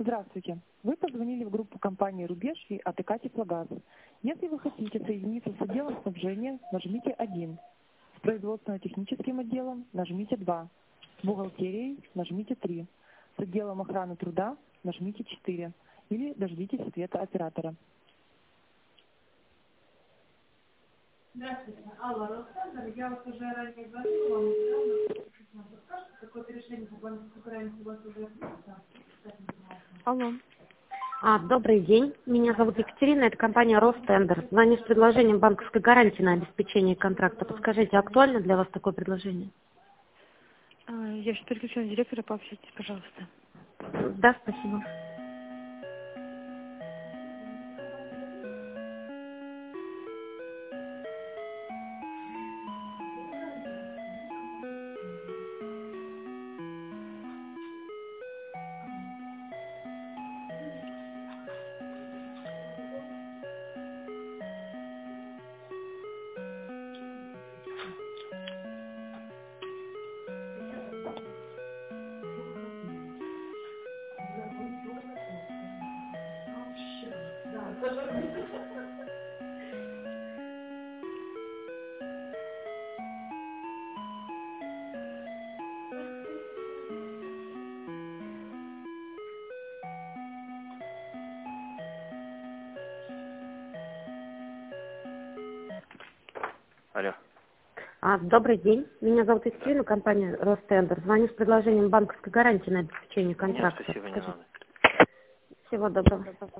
Здравствуйте. Вы позвонили в группу компании «Рубеж» и АТК «Теплогаз». Если вы хотите соединиться с отделом снабжения, нажмите 1. С производственно-техническим отделом нажмите 2. С бухгалтерией нажмите 3. С отделом охраны труда нажмите 4. Или дождитесь ответа оператора. Здравствуйте. Алла, Ростендер. Я вот уже ранее говорила вам, подскажете, какое-то решение по банковской гарантии у вас уже есть? Алло. Добрый день. Меня зовут Екатерина. Это компания Ростендер. Звоню с предложением банковской гарантии на обеспечение контракта. Подскажите, актуально для вас такое предложение? Я сейчас переключу на директора, пообщайтесь, пожалуйста. Да, спасибо. Алло. Добрый день. Меня зовут Екатерина, компания Ростендер. Звоню с предложением банковской гарантии на обеспечение контракта. Нет, спасибо, не надо. Всего доброго.